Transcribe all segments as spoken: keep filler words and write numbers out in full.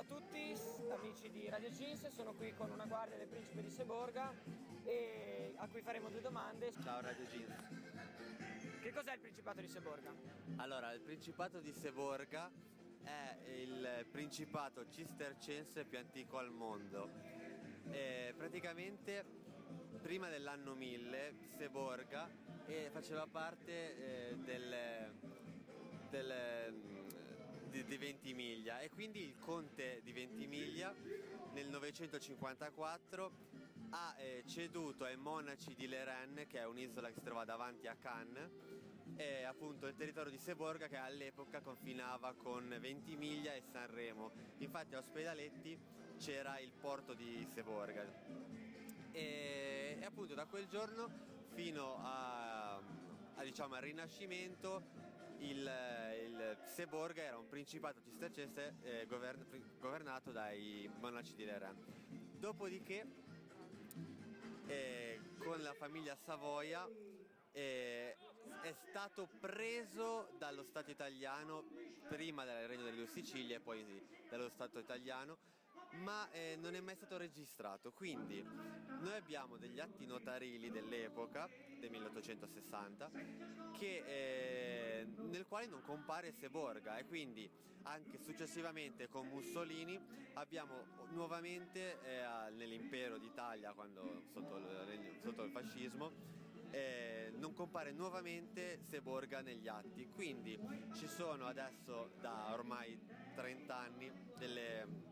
a tutti, amici di Radio Cinse, sono qui con una guardia del Principe di Seborga e a cui faremo due domande. Ciao Radio Cinse. Che cos'è il Principato di Seborga? Allora, il Principato di Seborga è il principato cistercense più antico al mondo. E praticamente prima dell'anno mille Seborga eh, faceva parte eh, del, del Di, di Ventimiglia, e quindi il conte di Ventimiglia nel novecentocinquantaquattro ha eh, ceduto ai monaci di Lérène, che è un'isola che si trova davanti a Cannes, e appunto il territorio di Seborga, che all'epoca confinava con Ventimiglia e Sanremo. Infatti a Ospedaletti c'era il porto di Seborga e, e appunto da quel giorno fino a, a diciamo al Rinascimento Il, il Seborga era un principato cistercense eh, govern, governato dai monaci di Lérène. Dopodiché eh, con la famiglia Savoia eh, è stato preso dallo Stato italiano, prima dal Regno delle Due Sicilie e poi dallo Stato italiano, ma eh, non è mai stato registrato. Quindi noi abbiamo degli atti notarili dell'epoca, del milleottocentosessanta, che, eh, nel quale non compare Seborga, e quindi anche successivamente con Mussolini abbiamo nuovamente eh, nell'impero d'Italia, quando sotto il, sotto il fascismo, eh, non compare nuovamente Seborga negli atti. Quindi ci sono adesso da ormai trenta anni delle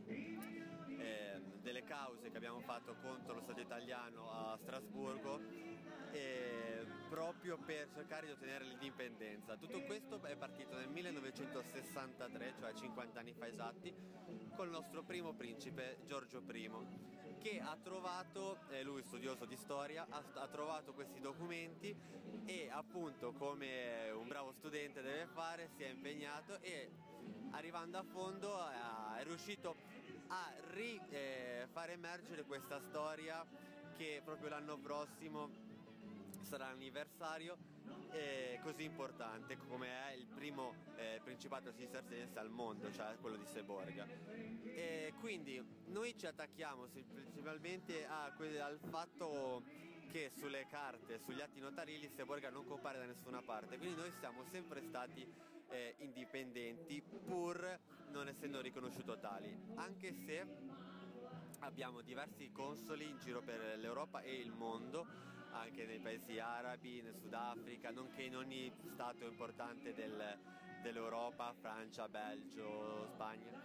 Eh, delle cause che abbiamo fatto contro lo Stato italiano a Strasburgo, eh, proprio per cercare di ottenere l'indipendenza. Tutto questo è partito nel millenovecentosessantatré, cioè cinquanta anni fa esatti, col nostro primo principe Giorgio primo, che ha trovato, eh, lui studioso di storia, ha, ha trovato questi documenti e appunto, come un bravo studente deve fare, si è impegnato e arrivando a fondo è riuscito a ri, eh, far emergere questa storia, che proprio l'anno prossimo sarà l'anniversario eh, così importante, come è il primo eh, principato cistercense al mondo, cioè quello di Seborga. E quindi noi ci attacchiamo principalmente a, al fatto che sulle carte, sugli atti notarili, Seborga non compare da nessuna parte, quindi noi siamo sempre stati Eh, indipendenti, pur non essendo riconosciuto tali, anche se abbiamo diversi consoli in giro per l'Europa e il mondo, anche nei paesi arabi, nel Sudafrica, nonché in ogni stato importante del, dell'Europa, Francia, Belgio, Spagna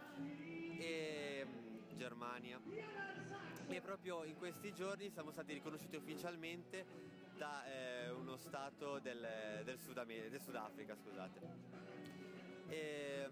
e mh, Germania. E proprio in questi giorni siamo stati riconosciuti ufficialmente da eh, uno stato del, del, Sud America, del Sudafrica, scusate. E...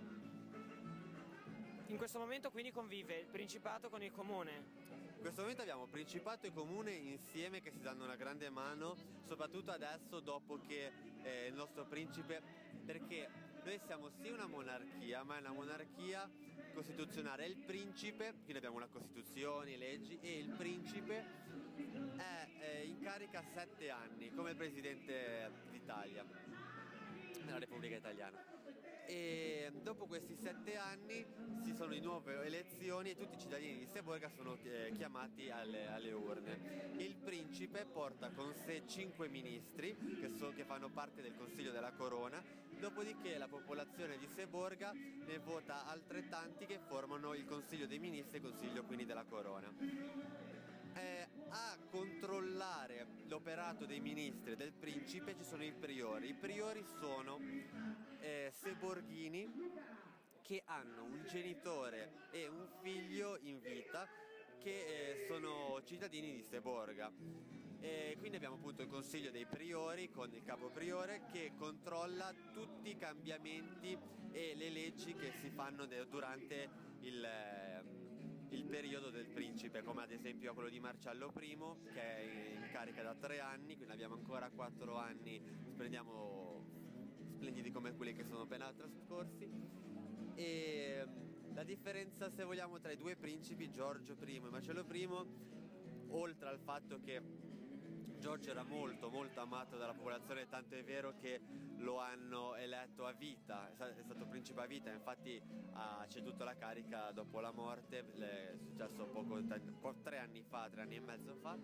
In questo momento quindi convive il Principato con il Comune. In questo momento abbiamo Principato e Comune insieme che si danno una grande mano, soprattutto adesso dopo che eh, il nostro principe, perché noi siamo sì una monarchia, ma è una monarchia costituzionale. Il principe, quindi abbiamo una costituzione, leggi, e il principe è eh, in carica sette anni come presidente d'Italia, nella Repubblica Italiana. E dopo questi sette anni ci sono di nuove elezioni e tutti i cittadini di Seborga sono eh, chiamati alle, alle urne. Il principe porta con sé cinque ministri che, so, che fanno parte del Consiglio della Corona, dopodiché la popolazione di Seborga ne vota altrettanti che formano il Consiglio dei Ministri e il Consiglio quindi della Corona. Eh, a controllare l'operato dei ministri e del principe ci sono i priori. I priori sono eh, seborghini che hanno un genitore e un figlio in vita che eh, sono cittadini di Seborga. E quindi abbiamo appunto il consiglio dei priori con il capo priore che controlla tutti i cambiamenti e le leggi che si fanno de- durante il... Eh, il periodo del principe, come ad esempio quello di Marcello primo, che è in carica da tre anni, quindi abbiamo ancora quattro anni, splendiamo splendidi come quelli che sono appena trascorsi. E la differenza, se vogliamo, tra i due principi, Giorgio primo e Marcello primo, oltre al fatto che Giorgio era molto molto amato dalla popolazione, tanto è vero che lo hanno eletto a vita, è stato principe a vita, infatti ha ceduto la carica dopo la morte, è successo poco, tre anni fa, tre anni e mezzo fa.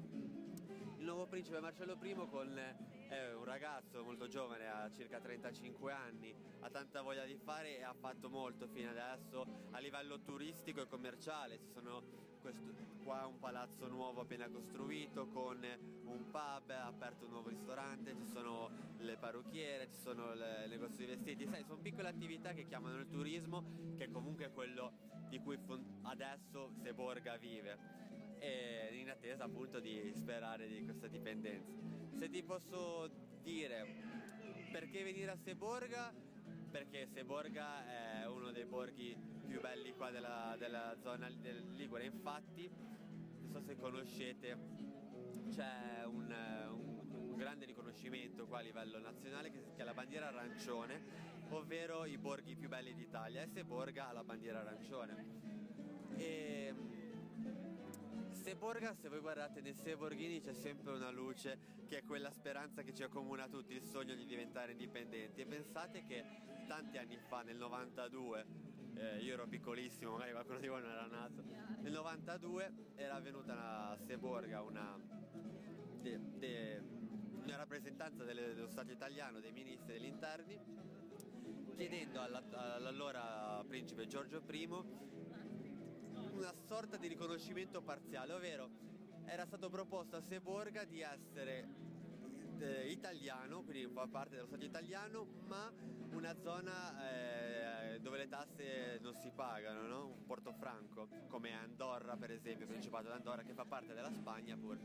Il nuovo principe Marcello I con, è un ragazzo molto giovane, ha circa trentacinque anni, ha tanta voglia di fare e ha fatto molto fino adesso a livello turistico e commerciale. Ci sono questo, qua un palazzo nuovo appena costruito con un pub, ha aperto un nuovo ristorante, ci sono le parrucchiere, ci sono il negozio di vestiti, sai, sono piccole attività che chiamano il turismo, che comunque è quello di cui adesso Seborga vive, e in attesa appunto di sperare di questa dipendenza. Se ti posso dire perché venire a Seborga, perché Seborga è uno dei borghi più belli qua della, della zona del Ligure, infatti non so se conoscete, c'è un, un, un grande riconoscimento qua a livello nazionale che, che è la bandiera arancione, ovvero i borghi più belli d'Italia, e Seborga ha la bandiera arancione. E Seborga, se voi guardate nei Seborghini c'è sempre una luce, che è quella speranza che ci accomuna a tutti, il sogno di diventare indipendenti. E pensate che tanti anni fa, nel novantadue, eh, io ero piccolissimo, magari qualcuno di voi non era nato, nel novantadue era venuta a Seborga una, de, de, una rappresentanza delle, dello Stato italiano, dei ministri degli interni, chiedendo alla, all'allora principe Giorgio I una sorta di riconoscimento parziale, ovvero era stato proposto a Seborga di essere eh, italiano, quindi fa parte dello Stato italiano, ma una zona eh, dove le tasse non si pagano, no? Un portofranco, come Andorra per esempio, il Principato d'Andorra, che fa parte della Spagna pur.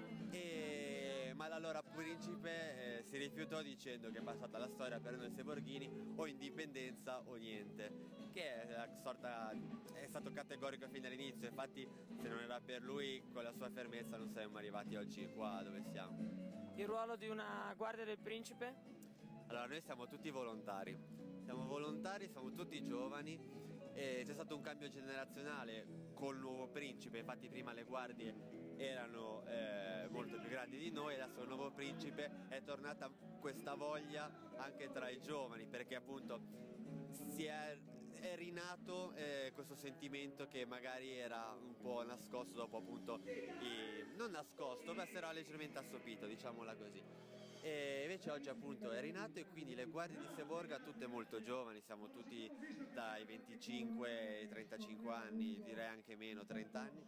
E... ma l'allora principe eh, si rifiutò dicendo che è passata la storia per noi Seborghini, o indipendenza o niente, che è, sorta, è stato categorico fin dall'inizio. Infatti se non era per lui, con la sua fermezza, non saremmo arrivati oggi qua dove siamo. Il ruolo di una guardia del principe? Allora, noi siamo tutti volontari, siamo volontari, siamo tutti giovani, e c'è stato un cambio generazionale col nuovo principe, infatti prima le guardie erano eh, molto più grandi di noi, adesso il nuovo principe è tornata questa voglia anche tra i giovani, perché appunto si è, è rinato eh, questo sentimento che magari era un po' nascosto dopo appunto, i, non nascosto, ma si era leggermente assopito, diciamola così. E invece oggi appunto è rinato, e quindi le guardie di Seborga tutte molto giovani, siamo tutti dai venticinque ai trentacinque anni, direi anche meno, trenta anni.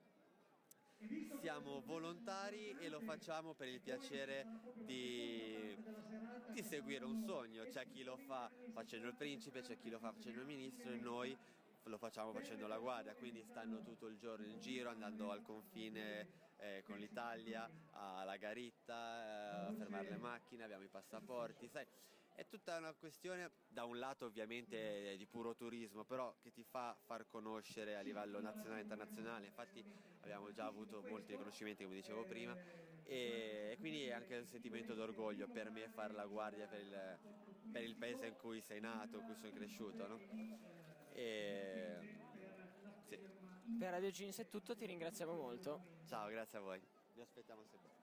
Siamo volontari e lo facciamo per il piacere di, di seguire un sogno. C'è chi lo fa facendo il principe, c'è chi lo fa facendo il ministro, e noi lo facciamo facendo la guardia, quindi stanno tutto il giorno in giro, andando al confine eh, con l'Italia, alla Garitta, eh, a fermare le macchine, abbiamo i passaporti, sai. È tutta una questione, da un lato ovviamente di puro turismo, però che ti fa far conoscere a livello nazionale e internazionale. Infatti abbiamo già avuto molti riconoscimenti, come dicevo prima, e, e quindi è anche un sentimento d'orgoglio per me fare la guardia per il, per il paese in cui sei nato, in cui sono cresciuto, no? E, sì. Per Radio Cinese è tutto, ti ringraziamo molto. Ciao, grazie a voi. Vi aspettiamo sempre.